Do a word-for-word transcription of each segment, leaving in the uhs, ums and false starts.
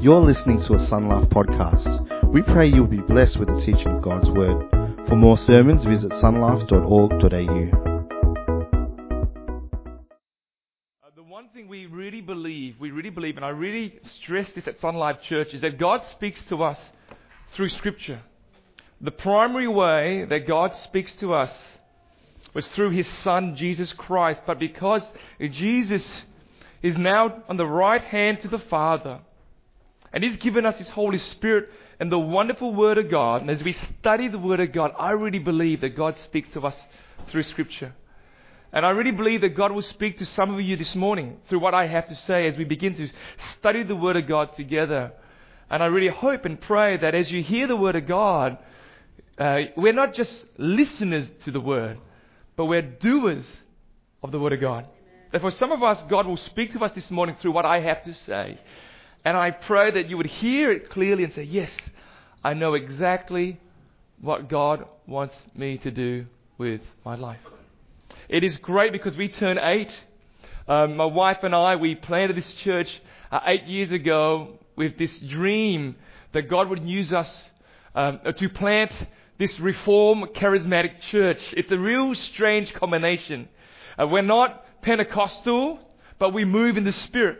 You're listening to a Sun Life podcast. We pray you'll be blessed with the teaching of God's Word. For more sermons, visit sunlife dot org dot a u. Uh, the one thing we really believe, we really believe, and I really stress this at Sun Life Church, is that God speaks to us through Scripture. The primary way that God speaks to us was through His Son, Jesus Christ. But because Jesus is now on the right hand to the Father, and He's given us His Holy Spirit and the wonderful Word of God, and as we study the Word of God, I really believe that God speaks to us through Scripture. And I really believe that God will speak to some of you this morning through what I have to say as we begin to study the Word of God together. And I really hope and pray that as you hear the Word of God, uh, we're not just listeners to the Word, but we're doers of the Word of God. That for some of us, God will speak to us this morning through what I have to say. And I pray that you would hear it clearly and say, yes, I know exactly what God wants me to do with my life. It is great because we turn eight. Um, my wife and I, we planted this church uh, eight years ago with this dream that God would use us um, to plant this Reform Charismatic church. It's a real strange combination. Uh, we're not Pentecostal, but we move in the Spirit.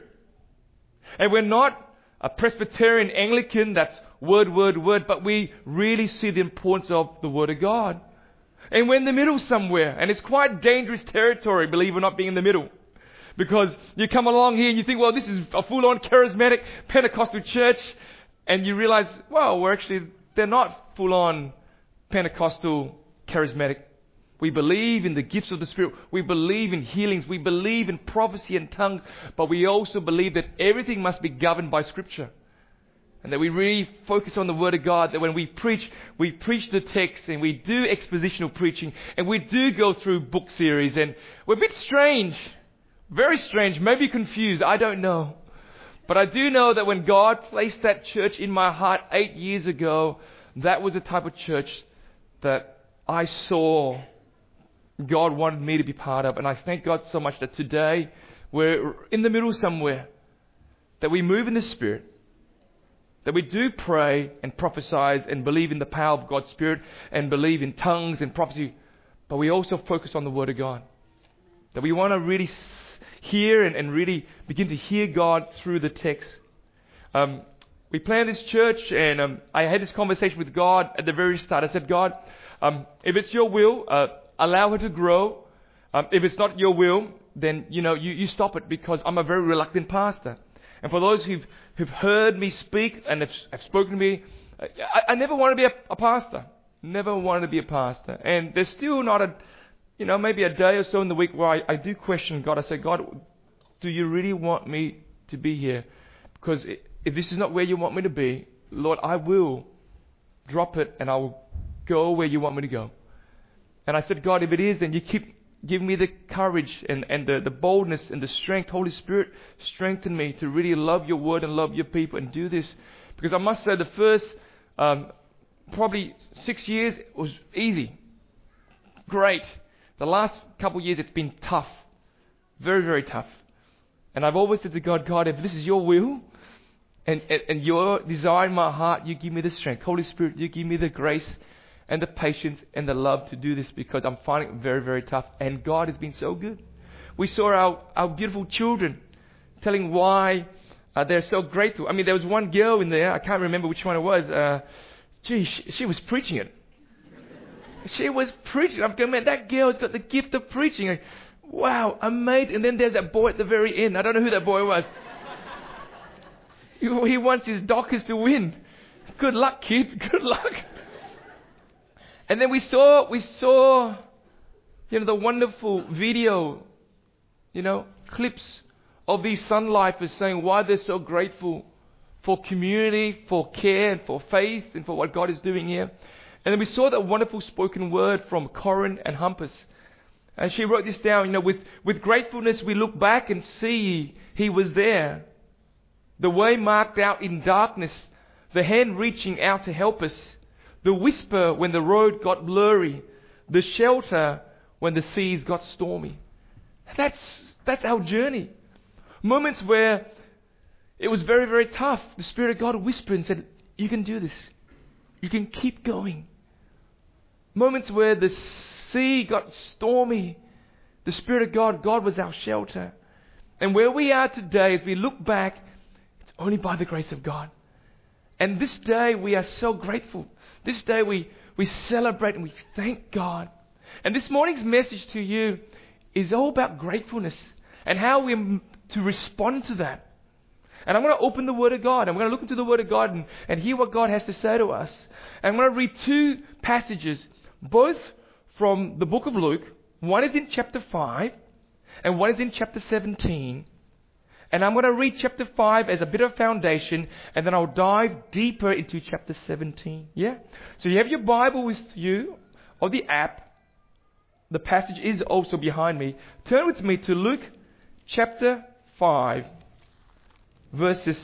And we're not a Presbyterian Anglican that's word, word, word, but we really see the importance of the Word of God. And we're in the middle somewhere, and it's quite dangerous territory, believe it or not, being in the middle. Because you come along here and you think, well, this is a full-on charismatic Pentecostal church, and you realize, well, we're actually, they're not full-on Pentecostal charismatic. We believe in the gifts of the Spirit. We believe in healings. We believe in prophecy and tongues. But we also believe that everything must be governed by Scripture. And that we really focus on the Word of God. That when we preach, we preach the text and we do expositional preaching. And we do go through book series. And we're a bit strange. Very strange. Maybe confused. I don't know. But I do know that when God placed that church in my heart eight years ago, that was the type of church that I saw God wanted me to be part of. And I thank God so much that today we're in the middle somewhere. That we move in the Spirit. That we do pray and prophesy and believe in the power of God's Spirit and believe in tongues and prophecy. But we also focus on the Word of God. That we want to really hear and, and really begin to hear God through the text. Um, we planted this church and um, I had this conversation with God at the very start. I said, God, um, if it's your will, uh, allow her to grow. Um, if it's not your will, then, you know, you, you stop it, because I'm a very reluctant pastor. And for those who've, who've heard me speak and have, have spoken to me, I, I never wanted to be a, a pastor. Never wanted to be a pastor. And there's still not a, you know, maybe a day or so in the week where I, I do question God. I say, God, do you really want me to be here? Because if this is not where you want me to be, Lord, I will drop it and I will go where you want me to go. And I said, God, if it is, then you keep giving me the courage and, and the, the boldness and the strength. Holy Spirit, strengthen me to really love your word and love your people and do this. Because I must say the first um, probably six years was easy. Great. The last couple of years it's been tough. Very, very tough. And I've always said to God, God, if this is your will and, and, and your desire in my heart, you give me the strength. Holy Spirit, you give me the grace and the patience and the love to do this, because I'm finding it very, very tough. And God has been so good. We saw our, our beautiful children telling why uh, they're so grateful. I mean, there was one girl in there, I can't remember which one it was. Uh, gee, she, she was preaching it. She was preaching. I'm going, man, that girl's got the gift of preaching. Like, wow, amazing. And then there's that boy at the very end. I don't know who that boy was. he, he wants his Dockers to win. Good luck, kid. Good luck. And then we saw, we saw, you know, the wonderful video, you know, clips of these Sun Lifers saying why they're so grateful for community, for care, and for faith, and for what God is doing here. And then we saw that wonderful spoken word from Corin and Humpus. And she wrote this down, you know, with, with gratefulness we look back and see He was there. The way marked out in darkness, the hand reaching out to help us. The whisper when the road got blurry. The shelter when the seas got stormy. That's, that's our journey. Moments where It was very, very tough. The Spirit of God whispered and said, you can do this. You can keep going. Moments where the sea got stormy, the Spirit of God, God was our shelter. And where we are today, as we look back, it's only by the grace of God. And this day we are so grateful. This day we, we celebrate and we thank God. And this morning's message to you is all about gratefulness and how we're to respond to that. And I'm going to open the Word of God. I'm going to look into the Word of God and, and hear what God has to say to us. And I'm going to read two passages, both from the book of Luke. One is in chapter five and one is in chapter seventeen. And I'm going to read chapter five as a bit of foundation, and then I'll dive deeper into chapter seventeen. Yeah? So you have your Bible with you, or the app. The passage is also behind me. Turn with me to Luke chapter five, verses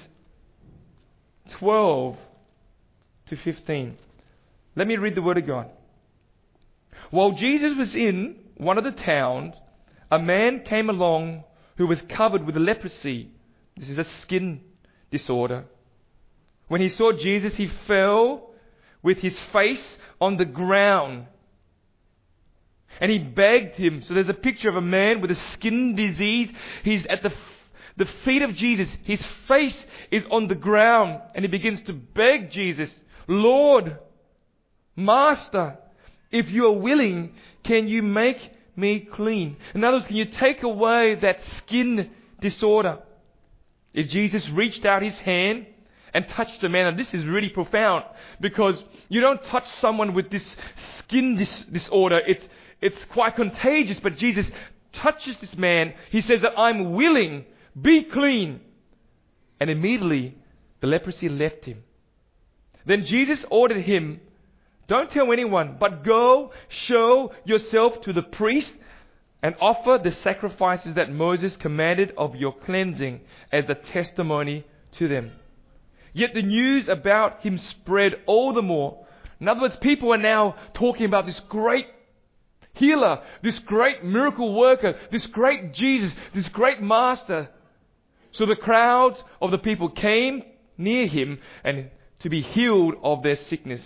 twelve to fifteen. Let me read the Word of God. While Jesus was in one of the towns, a man came along who was covered with leprosy. This is a skin disorder. When he saw Jesus, he fell with his face on the ground. And he begged him. So there's a picture of a man with a skin disease. He's at the, the feet of Jesus. His face is on the ground. And he begins to beg Jesus, Lord, Master, if you are willing, can you make me clean? In other words, can you take away that skin disorder? If Jesus reached out his hand and touched the man, and this is really profound, because you don't touch someone with this skin dis- disorder. It's, it's quite contagious, but Jesus touches this man. He says that I'm willing, be clean. And immediately the leprosy left him. Then Jesus ordered him, don't tell anyone, but go show yourself to the priest and offer the sacrifices that Moses commanded of your cleansing as a testimony to them. Yet the news about him spread all the more. In other words, people are now talking about this great healer, this great miracle worker, this great Jesus, this great master. So the crowds of the people came near him and to be healed of their sickness.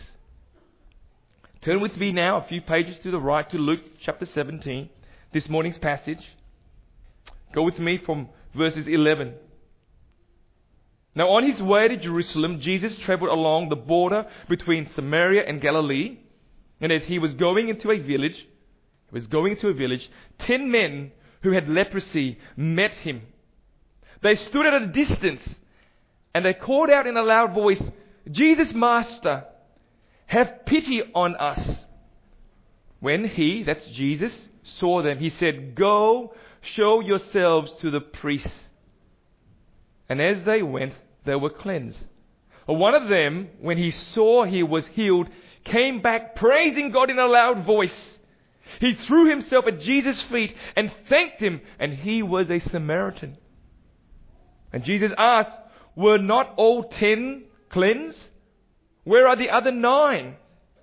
Turn with me now a few pages to the right to Luke chapter seventeen, this morning's passage. Go with me from verses eleven. Now on his way to Jerusalem, Jesus traveled along the border between Samaria and Galilee. And as he was going into a village, he was going into a village, ten men who had leprosy met him. They stood at a distance and they called out in a loud voice, Jesus, Master, have pity on us. When he, that's Jesus, saw them, he said, go show yourselves to the priests. And as they went, they were cleansed. One of them, when he saw he was healed, came back praising God in a loud voice. He threw himself at Jesus' feet and thanked him, and he was a Samaritan. And Jesus asked, were not all ten cleansed? Where are the other nine?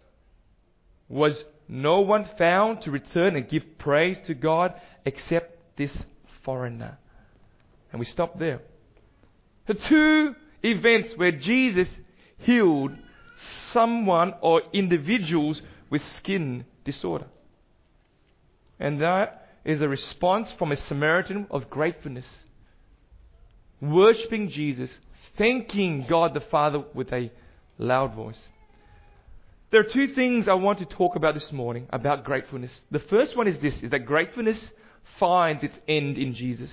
Was no one found to return and give praise to God except this foreigner? And we stop there. The two events where Jesus healed someone or individuals with skin disorder. And that is a response from a Samaritan of gratefulness. Worshipping Jesus, thanking God the Father with a loud voice. There are two things I want to talk about this morning about gratefulness. The first one is this, is that gratefulness finds its end in Jesus.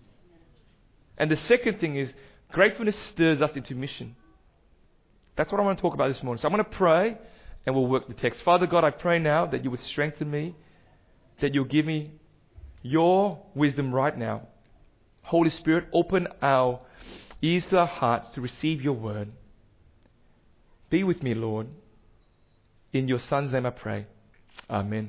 And the second thing is gratefulness stirs us into mission. That's what I want to talk about this morning. So I'm going to pray and we'll work the text. Father God, I pray now that you would strengthen me, that you'll give me your wisdom right now. Holy Spirit, open our ears to our hearts to receive your word. Be with me, Lord. In your Son's name I pray. Amen.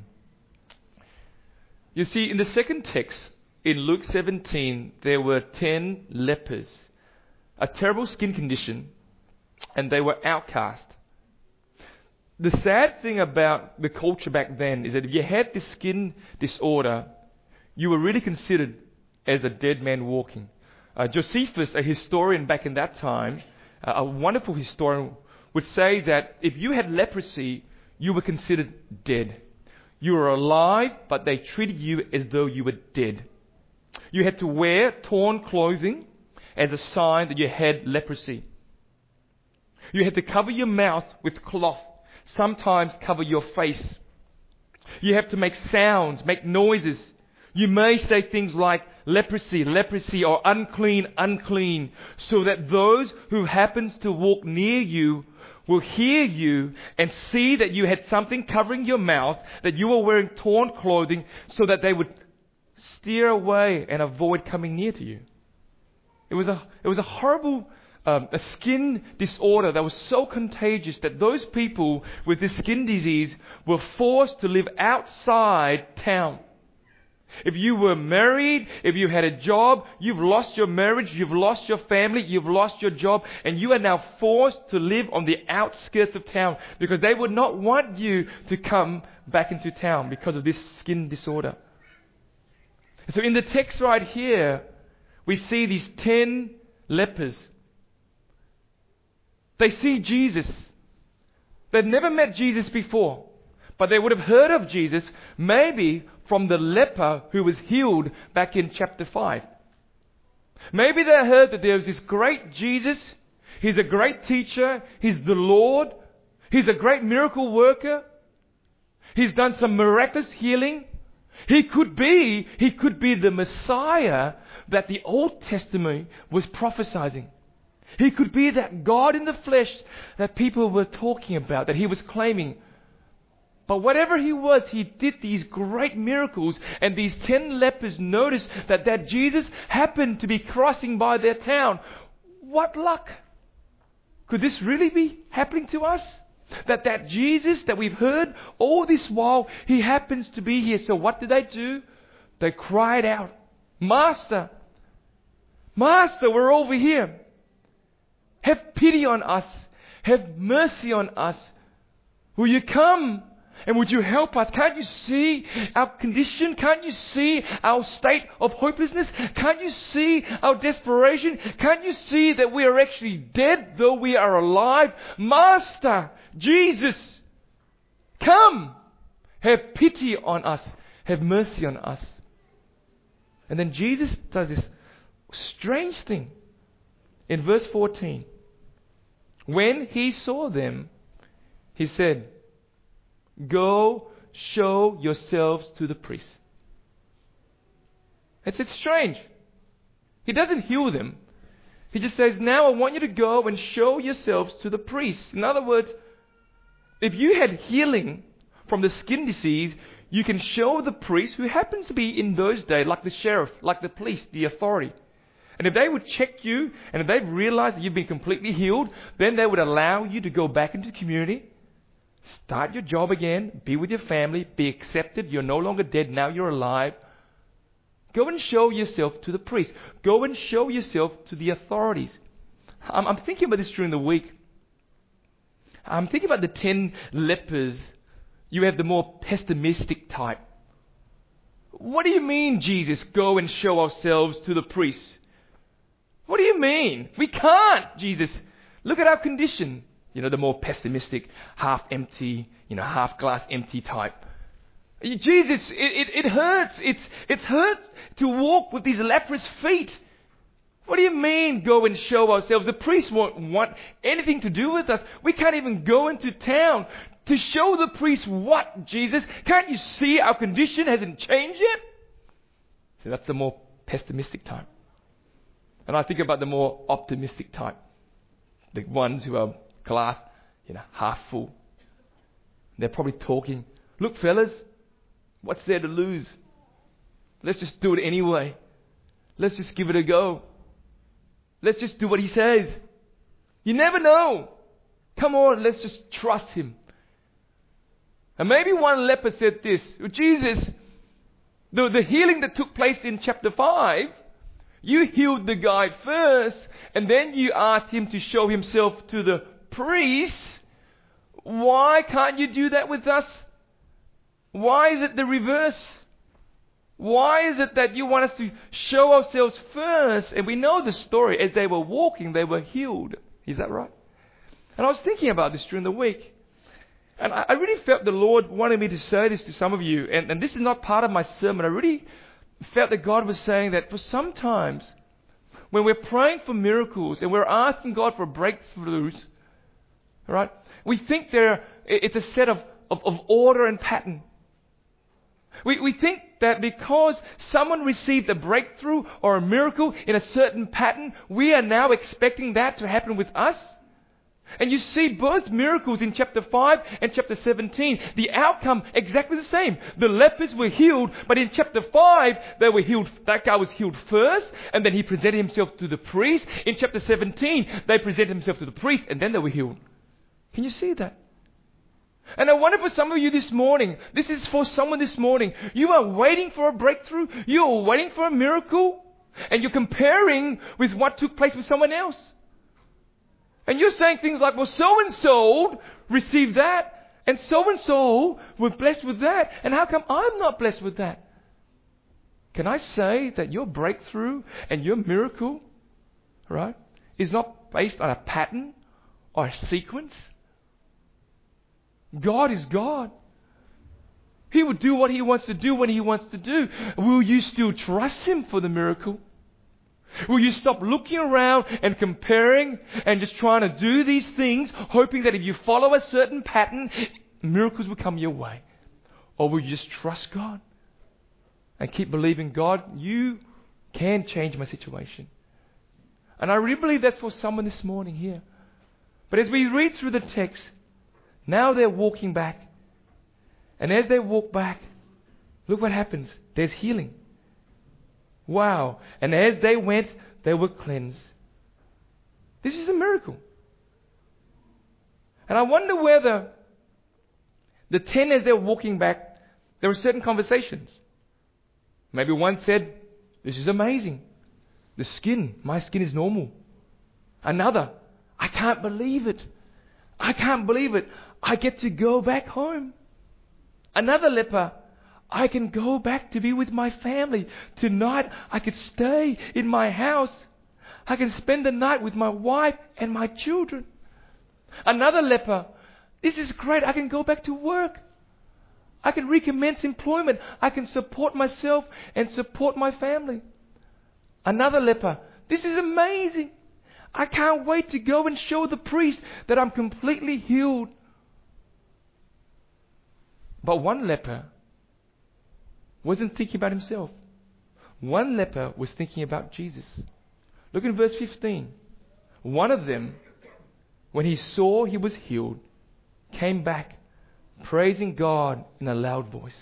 You see, in the second text, in Luke seventeen, there were ten lepers. A terrible skin condition, and they were outcast. The sad thing about the culture back then is that if you had this skin disorder, you were really considered as a dead man walking. Uh, Josephus, a historian back in that time, uh, a wonderful historian, would say that if you had leprosy, you were considered dead. You were alive, but they treated you as though you were dead. You had to wear torn clothing as a sign that you had leprosy. You had to cover your mouth with cloth, sometimes cover your face. You have to make sounds, make noises. You may say things like leprosy, leprosy, or unclean, unclean, so that those who happens to walk near you will hear you and see that you had something covering your mouth, that you were wearing torn clothing, so that they would steer away and avoid coming near to you. It was a, it was a horrible um, a skin disorder that was so contagious that those people with this skin disease were forced to live outside town. If you were married, if you had a job, you've lost your marriage, you've lost your family, you've lost your job, and you are now forced to live on the outskirts of town because they would not want you to come back into town because of this skin disorder. So in the text right here, we see these ten lepers. They see Jesus. They've never met Jesus before, but they would have heard of Jesus maybe from the leper who was healed back in chapter five. Maybe they heard that there was this great Jesus. He's a great teacher. He's the Lord. He's a great miracle worker. He's done some miraculous healing. He could be, he could be the Messiah that the Old Testament was prophesying. He could be that God in the flesh that people were talking about, that he was claiming. But whatever he was, he did these great miracles, and these ten lepers noticed that that Jesus happened to be crossing by their town. What luck! Could this really be happening to us? That that Jesus that we've heard all this while, he happens to be here. So what did they do? They cried out, Master! Master, we're over here. Have pity on us. Have mercy on us. Will you come? And would you help us? Can't you see our condition? Can't you see our state of hopelessness? Can't you see our desperation? Can't you see that we are actually dead though we are alive? Master, Jesus, come. Have pity on us. Have mercy on us. And then Jesus does this strange thing. In verse fourteen, when he saw them, he said, Go show yourselves to the priest. It's, it's strange. He doesn't heal them. He just says, now I want you to go and show yourselves to the priest. In other words, if you had healing from the skin disease, you can show the priest, who happens to be in those days like the sheriff, like the police, the authority. And if they would check you, and if they've realized that you've been completely healed, then they would allow you to go back into the community, start your job again, be with your family, be accepted. You're no longer dead, now you're alive. Go and show yourself to the priest. Go and show yourself to the authorities. I'm, I'm thinking about this during the week. I'm thinking about the ten lepers. You have the more pessimistic type. What do you mean, Jesus, go and show ourselves to the priest? What do you mean? We can't, Jesus. Look at our condition. You know, the more pessimistic, half empty, you know, half glass empty type. Jesus, it, it, it hurts. It's, it hurts to walk with these leprous feet. What do you mean, go and show ourselves? The priests won't want anything to do with us. We can't even go into town to show the priest what, Jesus? Can't you see our condition hasn't changed yet? So that's the more pessimistic type. And I think about the more optimistic type. The ones who are glass, you know, half full. They're probably talking, look fellas, what's there to lose? Let's just do it anyway. Let's just give it a go. Let's just do what he says. You never know. Come on, let's just trust him. And maybe one leper said this, Jesus, the, the healing that took place in chapter five, you healed the guy first, and then you asked him to show himself to the priest. Why can't you do that with us? Why is it the reverse? Why is it that you want us to show ourselves first? And we know the story. As they were walking, they were healed. Is that right? And I was thinking about this during the week. And I, I really felt the Lord wanted me to say this to some of you. And, and this is not part of my sermon. I really felt that God was saying that for sometimes when we're praying for miracles and we're asking God for breakthroughs, right? We think there it's a set of, of, of order and pattern. We, we think that because someone received a breakthrough or a miracle in a certain pattern, we are now expecting that to happen with us. And you see both miracles in chapter five and chapter seventeen. The outcome exactly the same. The lepers were healed, but in chapter five, they were healed. That guy was healed first, and then he presented himself to the priest. In chapter seventeen, they presented himself to the priest, and then they were healed. Can you see that? And I wonder for some of you this morning, this is for someone this morning, you are waiting for a breakthrough, you are waiting for a miracle, and you're comparing with what took place with someone else. And you're saying things like, well, so-and-so received that, and so-and-so were blessed with that, and how come I'm not blessed with that? Can I say that your breakthrough and your miracle, right, is not based on a pattern or a sequence? God is God. He will do what He wants to do when He wants to do. Will you still trust Him for the miracle? Will you stop looking around and comparing and just trying to do these things, hoping that if you follow a certain pattern, miracles will come your way? Or will you just trust God and keep believing, God, you can change my situation? And I really believe that's for someone this morning here. But as we read through the text, now they're walking back. And as they walk back, look what happens. There's healing. Wow. And as they went, they were cleansed. This is a miracle. And I wonder whether the ten, as they're walking back, there were certain conversations. Maybe one said, this is amazing. The skin, my skin is normal. Another, I can't believe it. I can't believe it. I get to go back home. Another leper, I can go back to be with my family. Tonight, I could stay in my house. I can spend the night with my wife and my children. Another leper, this is great. I can go back to work. I can recommence employment. I can support myself and support my family. Another leper, this is amazing. I can't wait to go and show the priest that I'm completely healed. But one leper wasn't thinking about himself. One leper was thinking about Jesus. Look in verse fifteen. One of them, when he saw he was healed, came back, praising God in a loud voice.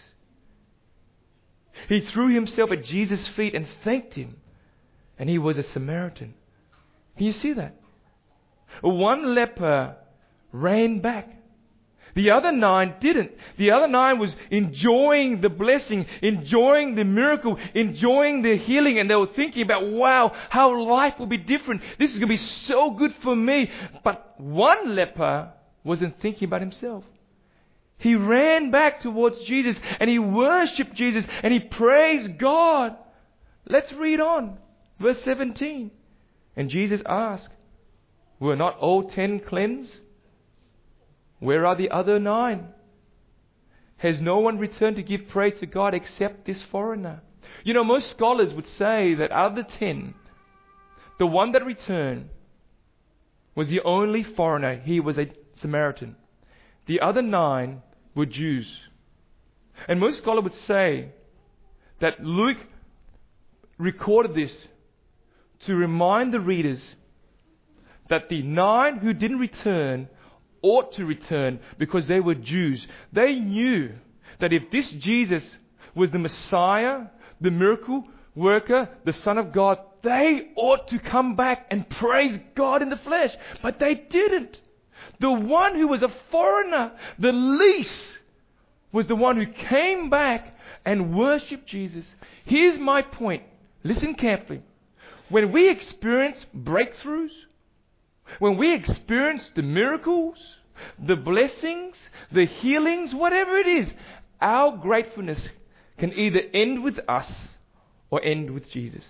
He threw himself at Jesus' feet and thanked Him. And he was a Samaritan. Can you see that? One leper ran back. The other nine didn't. The other nine was enjoying the blessing, enjoying the miracle, enjoying the healing, and they were thinking about, wow, how life will be different. This is going to be so good for me. But one leper wasn't thinking about himself. He ran back towards Jesus and he worshipped Jesus and he praised God. Let's read on. Verse seventeen. And Jesus asked, were not all ten cleansed? Where are the other nine? Has no one returned to give praise to God except this foreigner? You know, most scholars would say that out of the ten, the one that returned was the only foreigner. He was a Samaritan. The other nine were Jews. And most scholars would say that Luke recorded this to remind the readers that the nine who didn't return ought to return because they were Jews. They knew that if this Jesus was the Messiah, the miracle worker, the Son of God, they ought to come back and praise God in the flesh. But they didn't. The one who was a foreigner, the least, was the one who came back and worshipped Jesus. Here's my point. Listen carefully. When we experience breakthroughs, when we experience the miracles, the blessings, the healings, whatever it is, our gratefulness can either end with us or end with Jesus.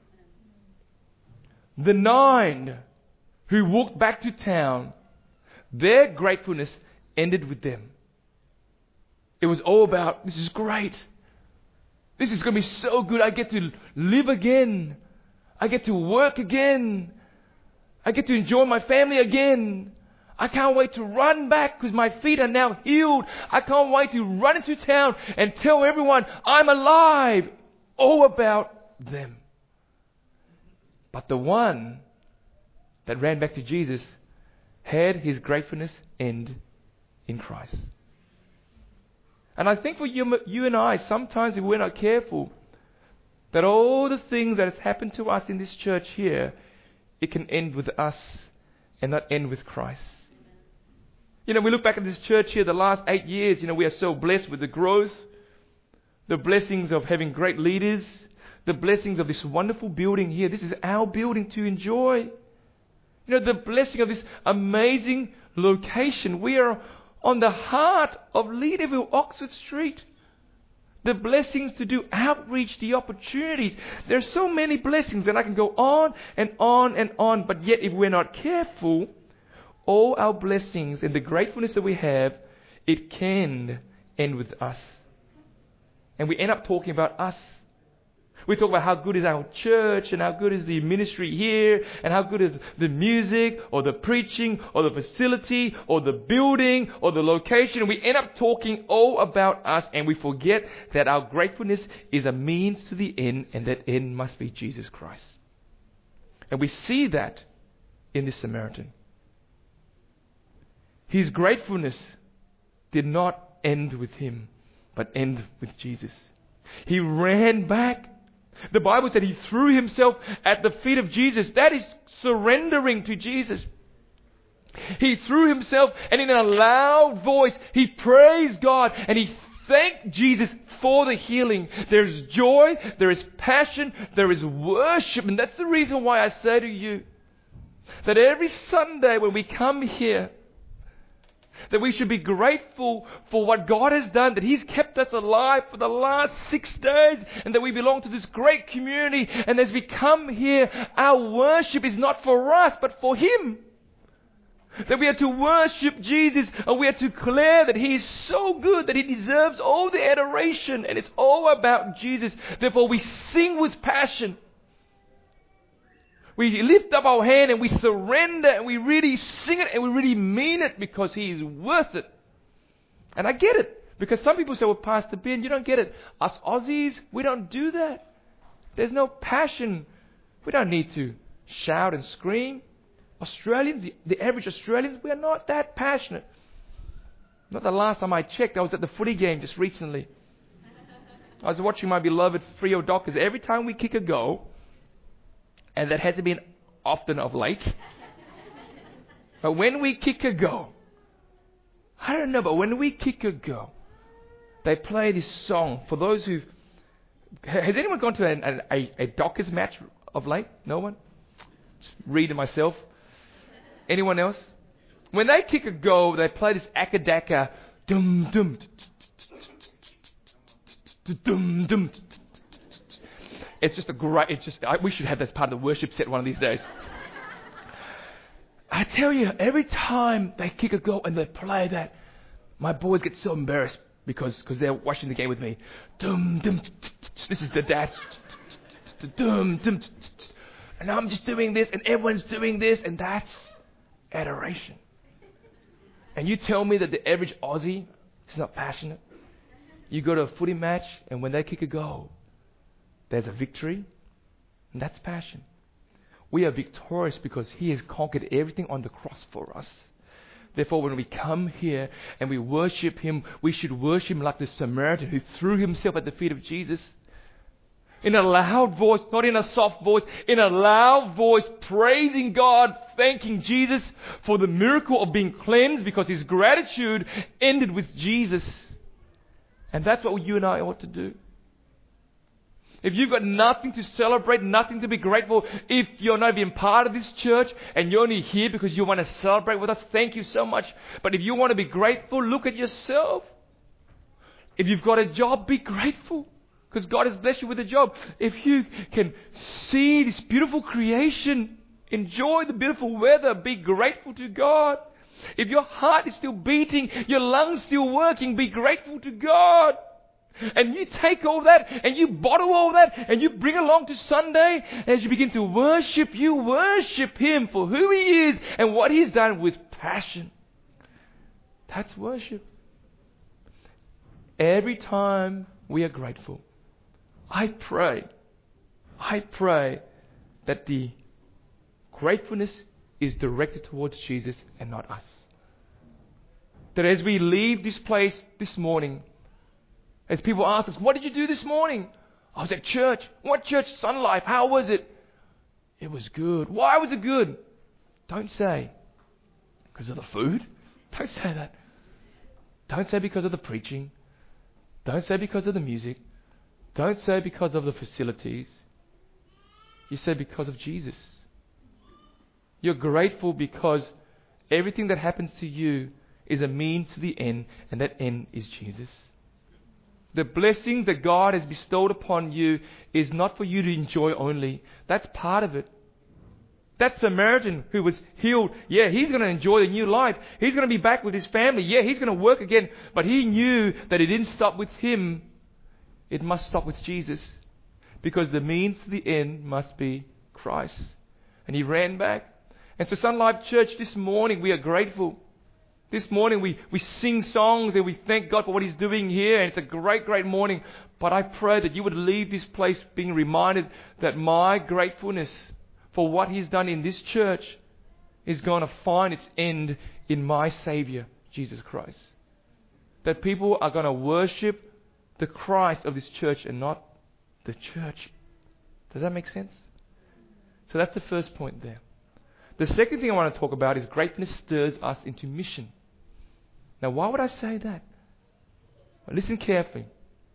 The nine who walked back to town, their gratefulness ended with them. It was all about, this is great. This is going to be so good. I get to live again. I get to work again. I get to enjoy my family again. I can't wait to run back because my feet are now healed. I can't wait to run into town and tell everyone I'm alive. All about them. But the one that ran back to Jesus had his gratefulness end in Christ. And I think for you, you and I, sometimes if we're not careful, that all the things that has happened to us in this church here, it can end with us and not end with Christ. You know, we look back at this church here the last eight years, you know, we are so blessed with the growth, the blessings of having great leaders, the blessings of this wonderful building here. This is our building to enjoy. You know, the blessing of this amazing location. We are on the heart of Leaderville, Oxford Street. The blessings to do outreach, the opportunities. There are so many blessings and I can go on and on and on. But yet if we're not careful, all our blessings and the gratefulness that we have, it can end with us. And we end up talking about us. We talk about how good is our church and how good is the ministry here and how good is the music or the preaching or the facility or the building or the location. And we end up talking all about us and we forget that our gratefulness is a means to the end and that end must be Jesus Christ. And we see that in this Samaritan. His gratefulness did not end with him, but end with Jesus. He ran back. The Bible said he threw himself at the feet of Jesus. That is surrendering to Jesus. He threw himself and in a loud voice he praised God and he thanked Jesus for the healing. There is joy, there is passion, there is worship. And that's the reason why I say to you that every Sunday when we come here, that we should be grateful for what God has done, that He's kept us alive for the last six days, and that we belong to this great community. And as we come here, our worship is not for us, but for Him. That we are to worship Jesus, and we are to declare that He is so good, that He deserves all the adoration, and it's all about Jesus. Therefore, we sing with passion. We lift up our hand and we surrender and we really sing it and we really mean it because He is worth it. And I get it. Because some people say, well, Pastor Ben, you don't get it. Us Aussies, we don't do that. There's no passion. We don't need to shout and scream. Australians, the, the average Australians, we are not that passionate. Not the last time I checked, I was at the footy game just recently. I was watching my beloved Freo Dockers. Every time we kick a goal, and that hasn't been often of late. But when we kick a goal, I don't know, but when we kick a goal, they play this song. For those who... Has anyone gone to a, a, a Dockers match of late? No one? Just reading myself. Anyone else? When they kick a goal, they play this akadaka. Dum dum. Dum dum. It's just a great, it's just, I, we should have that as part of the worship set one of these days. I tell you, every time they kick a goal and they play that, my boys get so embarrassed because because they're watching the game with me. Dum, dum, this is the dad. Dum, dum, and I'm just doing this and everyone's doing this and that's adoration. And you tell me that the average Aussie is not passionate? You go to a footy match and when they kick a goal, there's a victory, and that's passion. We are victorious because He has conquered everything on the cross for us. Therefore, when we come here and we worship Him, we should worship Him like the Samaritan who threw himself at the feet of Jesus. In a loud voice, not in a soft voice, in a loud voice, praising God, thanking Jesus for the miracle of being cleansed because his gratitude ended with Jesus. And that's what you and I ought to do. If you've got nothing to celebrate, nothing to be grateful, if you're not even part of this church and you're only here because you want to celebrate with us, thank you so much. But if you want to be grateful, look at yourself. If you've got a job, be grateful. because God has blessed you with a job. If you can see this beautiful creation, enjoy the beautiful weather, be grateful to God. If your heart is still beating, your lungs still working, be grateful to God. And you take all that and you bottle all that and you bring along to Sunday. As you begin to worship, you worship Him for who He is and what He's done with passion. That's worship. Every time we are grateful, I pray, I pray that the gratefulness is directed towards Jesus and not us. That as we leave this place this morning, as people ask us, what did you do this morning? I was at church. What church? Sun Life. How was it? It was good. Why was it good? Don't say because of the food. Don't say that. Don't say because of the preaching. Don't say because of the music. Don't say because of the facilities. You say because of Jesus. You're grateful because everything that happens to you is a means to the end, and that end is Jesus. The blessings that God has bestowed upon you is not for you to enjoy only. That's part of it. That Samaritan who was healed, yeah, he's going to enjoy a new life. He's going to be back with his family. Yeah, he's going to work again. But he knew that it didn't stop with him. It must stop with Jesus. Because the means to the end must be Christ. And he ran back. And so Sun Life Church, this morning we are grateful. This morning we, we sing songs and we thank God for what He's doing here. And it's a great, great morning. But I pray that you would leave this place being reminded that my gratefulness for what He's done in this church is going to find its end in my Savior, Jesus Christ. That people are going to worship the Christ of this church and not the church. Does that make sense? So that's the first point there. The second thing I want to talk about is gratefulness stirs us into mission. Now, why would I say that? Well, listen carefully.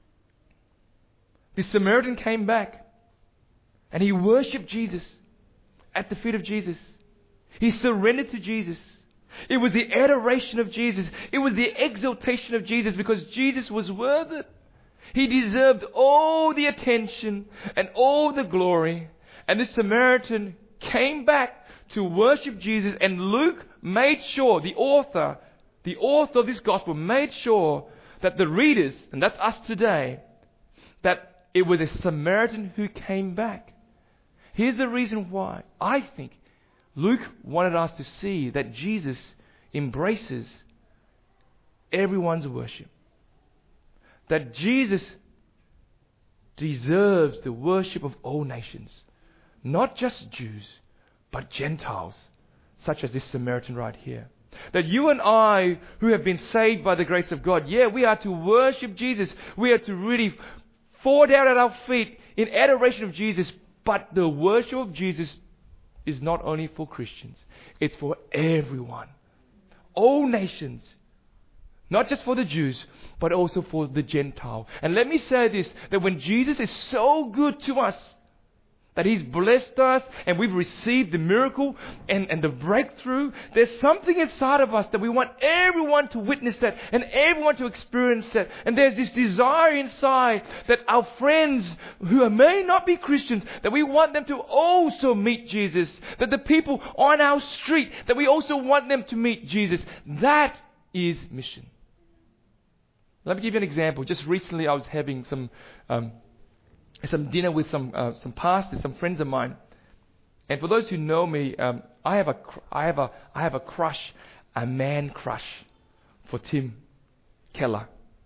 The Samaritan came back and he worshipped Jesus at the feet of Jesus. He surrendered to Jesus. It was the adoration of Jesus. It was the exaltation of Jesus because Jesus was worth it. He deserved all the attention and all the glory. And this Samaritan came back to worship Jesus, and Luke made sure, the author, the author of this gospel made sure that the readers, and that's us today, that it was a Samaritan who came back. Here's the reason why. I think Luke wanted us to see that Jesus embraces everyone's worship. That Jesus deserves the worship of all nations. Not just Jews, but Gentiles, such as this Samaritan right here. That you and I, who have been saved by the grace of God, yeah, we are to worship Jesus. We are to really fall down at our feet in adoration of Jesus. But the worship of Jesus is not only for Christians. It's for everyone. All nations. Not just for the Jews, but also for the Gentile. And let me say this, that when Jesus is so good to us, that He's blessed us and we've received the miracle and, and the breakthrough, there's something inside of us that we want everyone to witness that and everyone to experience that. And there's this desire inside that our friends who may not be Christians, that we want them to also meet Jesus. That the people on our street, that we also want them to meet Jesus. That is mission. Let me give you an example. Just recently I was having some... Um, some dinner with some uh, some pastors, some friends of mine, and for those who know me, um, I have a cr- I have a I have a crush, a man crush, for Tim Keller.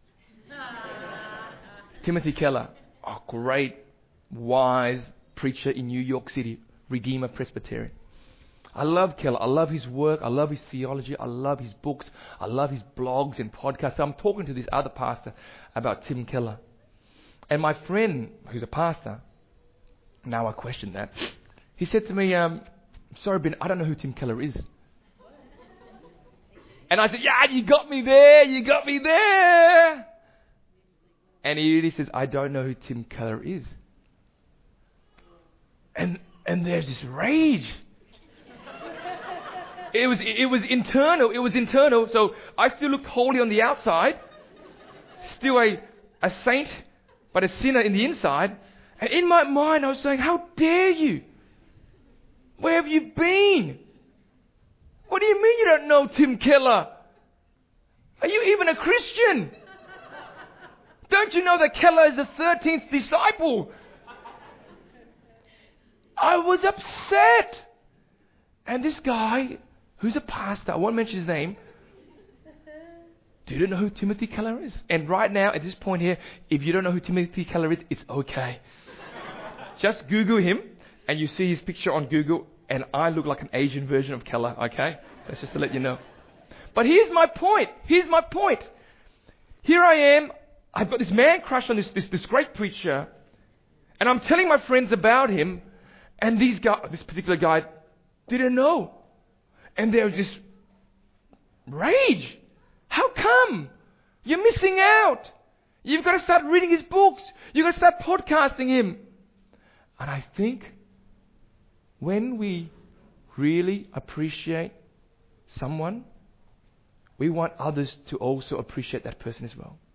Timothy Keller, a great, wise preacher in New York City, Redeemer Presbyterian. I love Keller. I love his work. I love his theology. I love his books. I love his blogs and podcasts. So I'm talking to this other pastor about Tim Keller. And my friend, who's a pastor, now I question that, he said to me, um, sorry, Ben, I don't know who Tim Keller is. And I said, yeah, you got me there, you got me there. And he really says, I don't know who Tim Keller is. And and there's this rage. It was it was internal, it was internal. So I still looked holy on the outside, still a, a saint, but a sinner in the inside. And in my mind, I was saying, how dare you? Where have you been? What do you mean you don't know Tim Keller? Are you even a Christian? Don't you know that Keller is the thirteenth disciple? I was upset. And this guy, who's a pastor, I won't mention his name, didn't know who Timothy Keller is. And right now, at this point here, if you don't know who Timothy Keller is, it's okay. Just Google him, and you see his picture on Google, and I look like an Asian version of Keller, okay? That's just to let you know. But here's my point. Here's my point. Here I am. I've got this man crush on this, this, this great preacher, and I'm telling my friends about him, and these guy, this particular guy didn't know. And there was this rage. How come? You're missing out. You've got to start reading his books. You've got to start podcasting him. And I think when we really appreciate someone, we want others to also appreciate that person as well.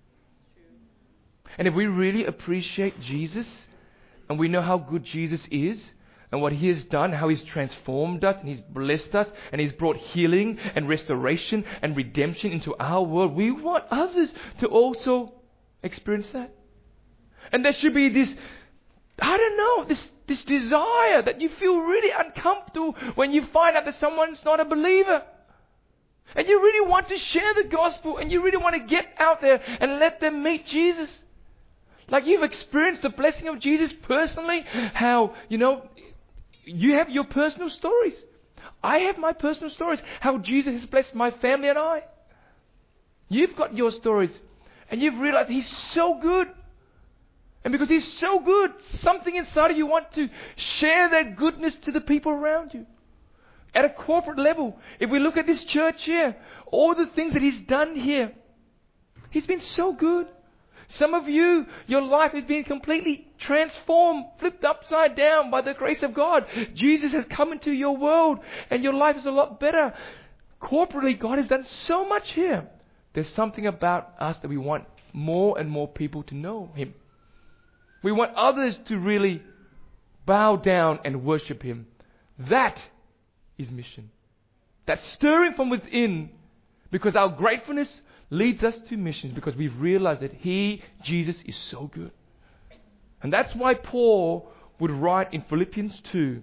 And if we really appreciate Jesus, and we know how good Jesus is, and what He has done, how He's transformed us, and He's blessed us, and He's brought healing and restoration and redemption into our world, we want others to also experience that. And there should be this, I don't know, this, this desire that you feel really uncomfortable when you find out that someone's not a believer. And you really want to share the gospel, and you really want to get out there and let them meet Jesus. Like you've experienced the blessing of Jesus personally, how, you know, you have your personal stories. I have my personal stories, how Jesus has blessed my family and I. You've got your stories, and you've realized He's so good. And because He's so good, something inside of you want to share that goodness to the people around you. At a corporate level, if we look at this church here, all the things that He's done here, He's been so good. Some of you, your life has been completely transformed, flipped upside down by the grace of God. Jesus has come into your world, and your life is a lot better. Corporately, God has done so much here. There's something about us that we want more and more people to know Him. We want others to really bow down and worship Him. That is mission. That's stirring from within, because our gratefulness leads us to missions, because we've realized that He, Jesus, is so good. And that's why Paul would write in Philippians two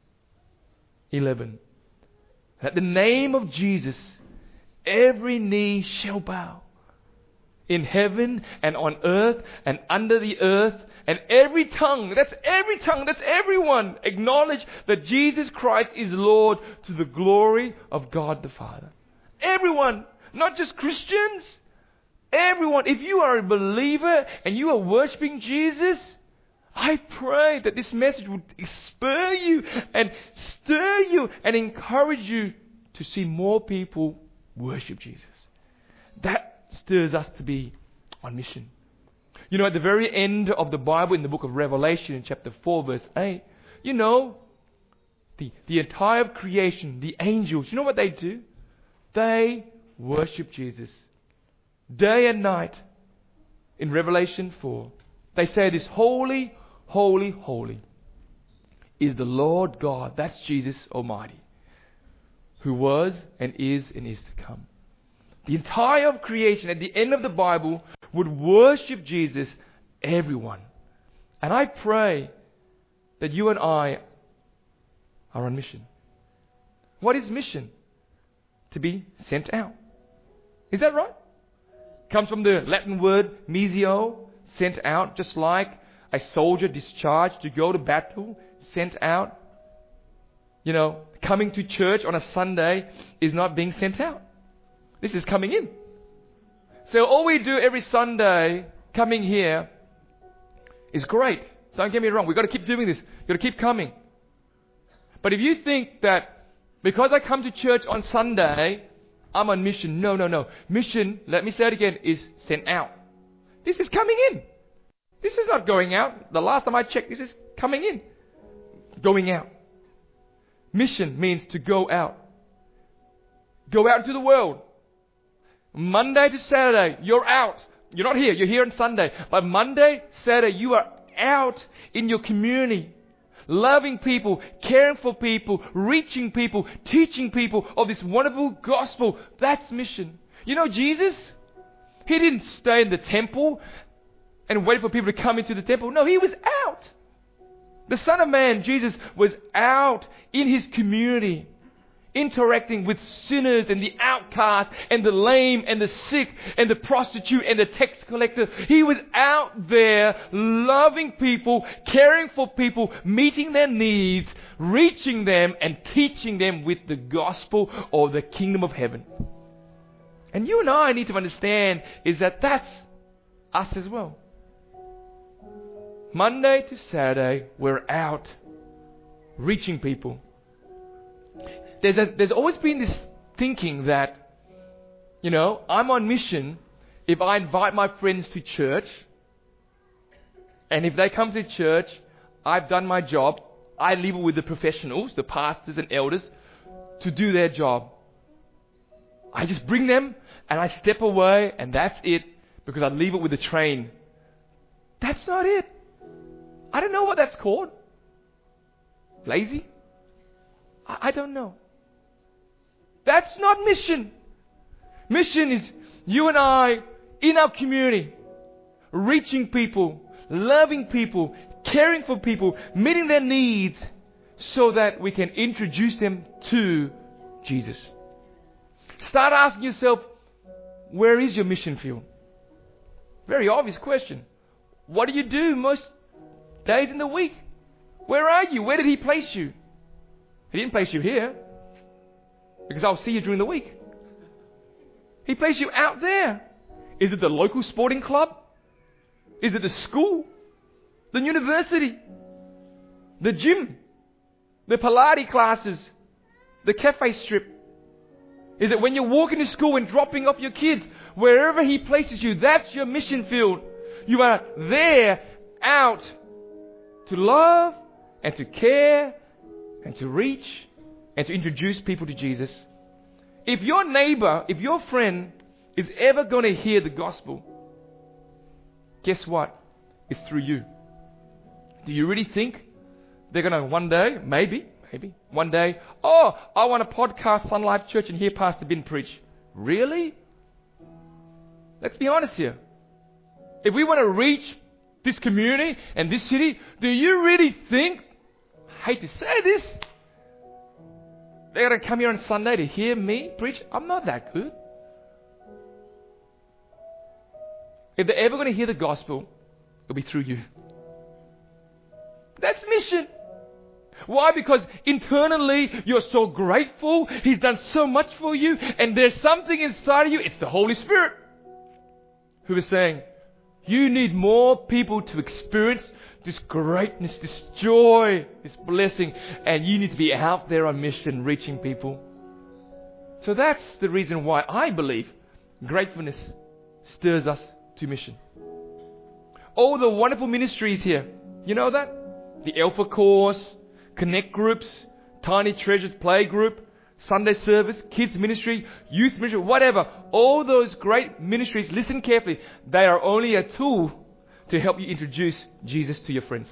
eleven, that the name of Jesus, every knee shall bow, in heaven and on earth and under the earth, and every tongue, that's every tongue, that's everyone, acknowledge that Jesus Christ is Lord, to the glory of God the Father. Everyone. Not just Christians. Everyone. If you are a believer and you are worshiping Jesus, I pray that this message would spur you and stir you and encourage you to see more people worship Jesus. That stirs us to be on mission. You know, at the very end of the Bible, in the book of Revelation, in chapter four, verse eight, you know, the, the entire creation, the angels, you know what they do? They worship Jesus day and night. In Revelation four, they say this: holy, holy, holy is the Lord God, that's Jesus Almighty, who was and is and is to come. The entire of creation at the end of the Bible would worship Jesus, everyone. And I pray that you and I are on mission. What is mission? To be sent out. Is that right? Comes from the Latin word missio, sent out, just like a soldier discharged to go to battle, sent out. You know, coming to church on a Sunday is not being sent out. This is coming in. So all we do every Sunday, coming here, is great. Don't get me wrong. We've got to keep doing this. We've got to keep coming. But if you think that because I come to church on Sunday, I'm on mission. No, no, no. Mission, let me say it again, is sent out. This is coming in. This is not going out. The last time I checked, this is coming in. Going out. Mission means to go out. Go out into the world. Monday to Saturday, you're out. You're not here. You're here on Sunday. But Monday, Saturday, you are out in your community, loving people, caring for people, reaching people, teaching people of this wonderful gospel. That's mission. You know, Jesus, He didn't stay in the temple and wait for people to come into the temple. No, He was out. The Son of Man, Jesus, was out in His community, interacting with sinners and the outcast and the lame and the sick and the prostitute and the tax collector. He was out there loving people, caring for people, meeting their needs, reaching them and teaching them with the gospel of the kingdom of heaven. And you and I need to understand is that that's us as well. Monday to Saturday, we're out reaching people. There's, a, there's always been this thinking that, you know, I'm on mission if I invite my friends to church, and if they come to church, I've done my job. I leave it with the professionals, the pastors and elders, to do their job. I just bring them and I step away and that's it, because I leave it with the train. That's not it. I don't know what that's called. Lazy? I, I don't know. That's not mission. Mission is you and I in our community, reaching people, loving people, caring for people, meeting their needs so that we can introduce them to Jesus. Start asking yourself, where is your mission field? Very obvious question. What do you do most days in the week? Where are you? Where did He place you? He didn't place you here, because I'll see you during the week. He placed you out there. Is it the local sporting club? Is it the school? The university? The gym? The Pilates classes? The cafe strip? Is it when you're walking to school and dropping off your kids? Wherever He places you, that's your mission field. You are there, out, to love and to care and to reach and to introduce people to Jesus. If your neighbor, if your friend is ever going to hear the gospel, guess what? It's through you. Do you really think they're going to one day, maybe, maybe, one day, oh, I want to podcast Sun Life Church and hear Pastor Ben preach? Really? Let's be honest here. If we want to reach this community and this city, do you really think, I hate to say this, they're going to come here on Sunday to hear me preach? I'm not that good. If they're ever going to hear the gospel, it'll be through you. That's mission. Why? Because internally you're so grateful. He's done so much for you. And there's something inside of you. It's the Holy Spirit who is saying, you need more people to experience this greatness, this joy, this blessing. And you need to be out there on mission, reaching people. So that's the reason why I believe gratefulness stirs us to mission. All the wonderful ministries here. You know that? The Alpha Course, Connect Groups, Tiny Treasures Play Group, Sunday Service, Kids Ministry, Youth Ministry, whatever. All those great ministries, listen carefully, they are only a tool to help you introduce Jesus to your friends.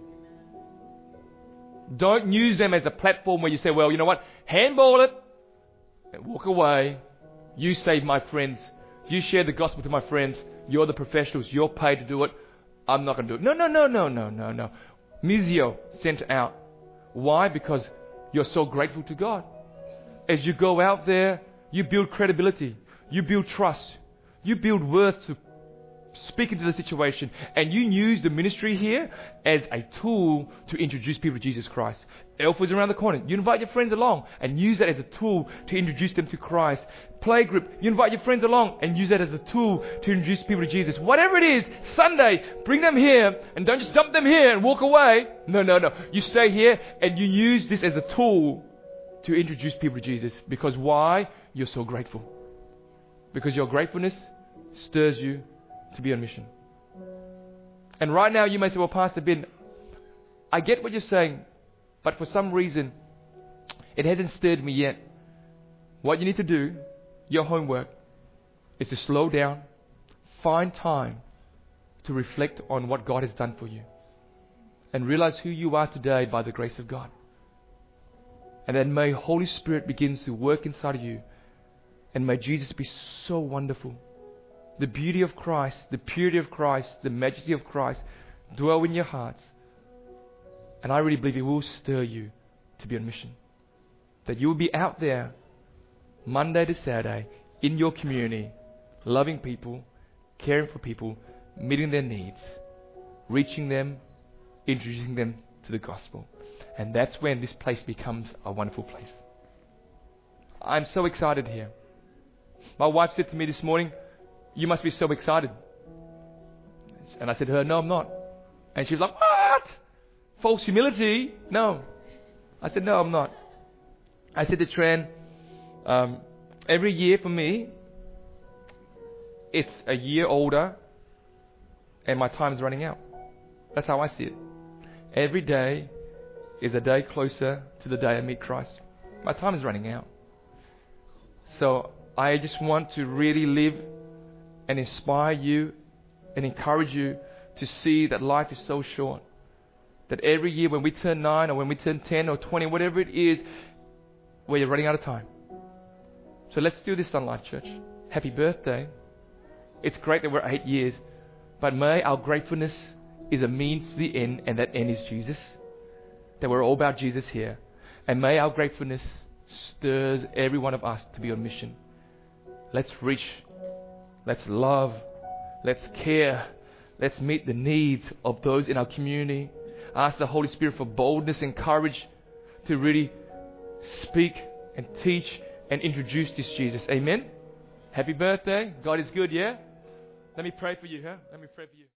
Don't use them as a platform where you say, well, you know what, handball it and walk away. You save my friends. You share the gospel to my friends. You're the professionals. You're paid to do it. I'm not going to do it. No, no, no, no, no, no, no. Missio sent out. Why? Because you're so grateful to God. As you go out there, you build credibility. You build trust. You build worth to speak into the situation. And you use the ministry here as a tool to introduce people to Jesus Christ. Alpha's around the corner. You invite your friends along and use that as a tool to introduce them to Christ. Play group. You invite your friends along and use that as a tool to introduce people to Jesus. Whatever it is, Sunday, bring them here and don't just dump them here and walk away. No, no, no. You stay here and you use this as a tool to introduce people to Jesus. Because why? You're so grateful. Because your gratefulness stirs you to be on mission. And right now you may say, well, Pastor Ben, I get what you're saying, but for some reason it hasn't stirred me yet. What you need to do, your homework, is to slow down, find time to reflect on what God has done for you and realize who you are today by the grace of God. And then may Holy Spirit begins to work inside of you, and may Jesus be so wonderful. The beauty of Christ, the purity of Christ, the majesty of Christ dwell in your hearts. And I really believe it will stir you to be on mission. That you will be out there Monday to Saturday in your community, loving people, caring for people, meeting their needs, reaching them, introducing them to the gospel. And that's when this place becomes a wonderful place. I'm so excited here. My wife said to me this morning, "You must be so excited." And I said to her, "No, I'm not." And she was like, "What? False humility?" No. I said, "No, I'm not." I said to Tran, um, every year for me, it's a year older and my time is running out. That's how I see it. Every day is a day closer to the day I meet Christ. My time is running out. So I just want to really live and inspire you and encourage you to see that life is so short. That every year when we turn nine or when we turn ten or twenty, whatever it is, where you're running out of time. So let's do this on Life Church. Happy birthday. It's great that we're eight years, but may our gratefulness is a means to the end, and that end is Jesus. That we're all about Jesus here. And may our gratefulness stirs every one of us to be on mission. Let's reach. Let's love. Let's care. Let's meet the needs of those in our community. Ask the Holy Spirit for boldness and courage to really speak and teach and introduce this Jesus. Amen. Happy birthday. God is good, yeah? Let me pray for you, huh? Let me pray for you.